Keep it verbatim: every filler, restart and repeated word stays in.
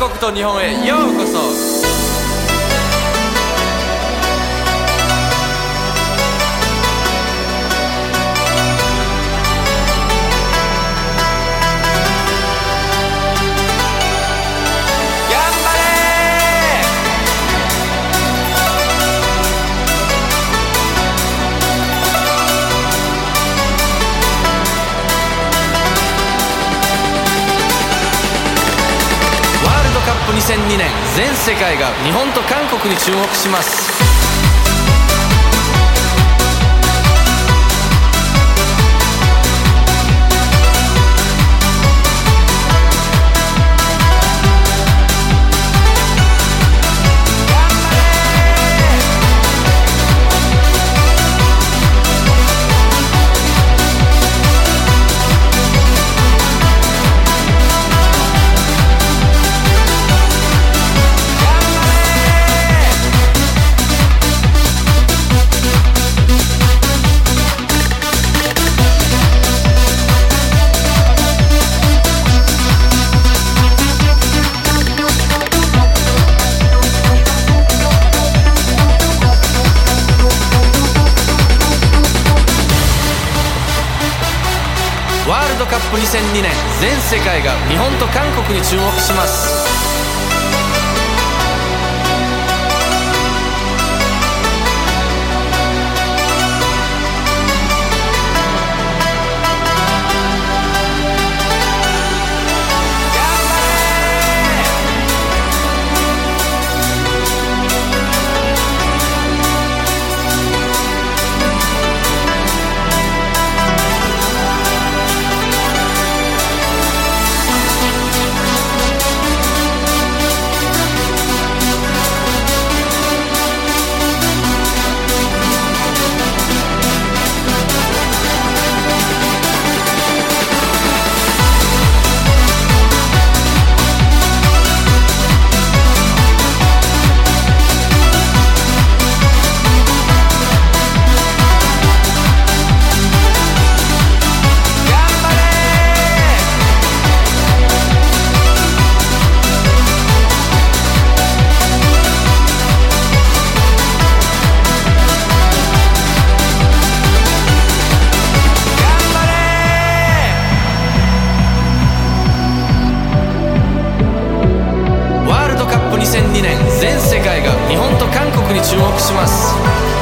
国と日本へようこそ。にせんにねん全世界が日本と韓国に注目します。ワールドカップにせんにねん全世界が日本と韓国に注目します。にせんにねん全世界が日本と韓国に注目します。